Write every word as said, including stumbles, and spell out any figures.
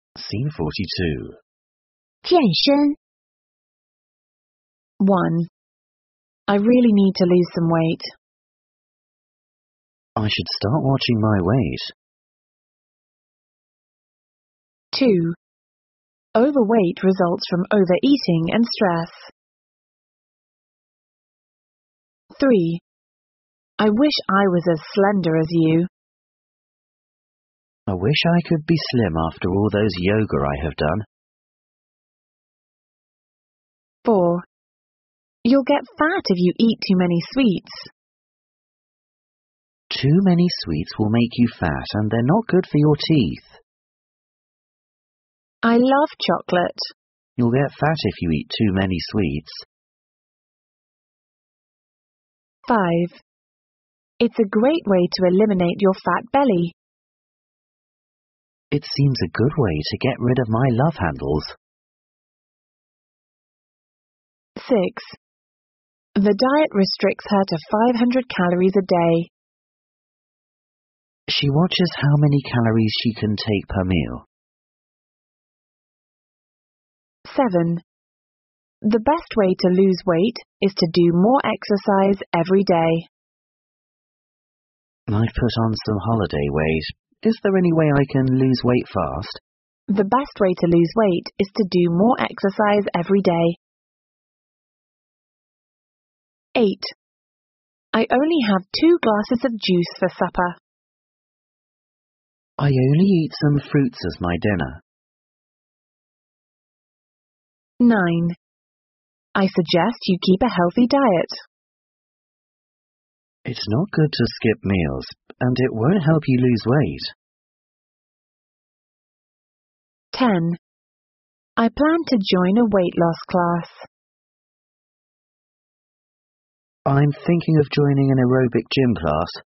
Scene forty-two. 健身 one. I really need to lose some weight. I should start watching my weight. two. Overweight results from overeating and stress. three. I wish I was as slender as you. I wish I could be slim after all those yoga I have done. four. You'll get fat if you eat too many sweets. Too many sweets will make you fat and they're not good for your teeth. I love chocolate. You'll get fat if you eat too many sweets. five. It's a great way to eliminate your fat belly. It seems a good way to get rid of my love handles. six. The diet restricts her to five hundred calories a day. She watches how many calories she can take per meal. seven. The best way to lose weight is to do more exercise every day. I've put on some holiday weight. Is there any way I can lose weight fast? The best way to lose weight is to do more exercise every day. eight. I only have two glasses of juice for supper. I only eat some fruits as my dinner. nine. I suggest you keep a healthy diet. It's not good to skip meals, and it won't help you lose weight. ten. I plan to join a weight loss class. I'm thinking of joining an aerobic gym class.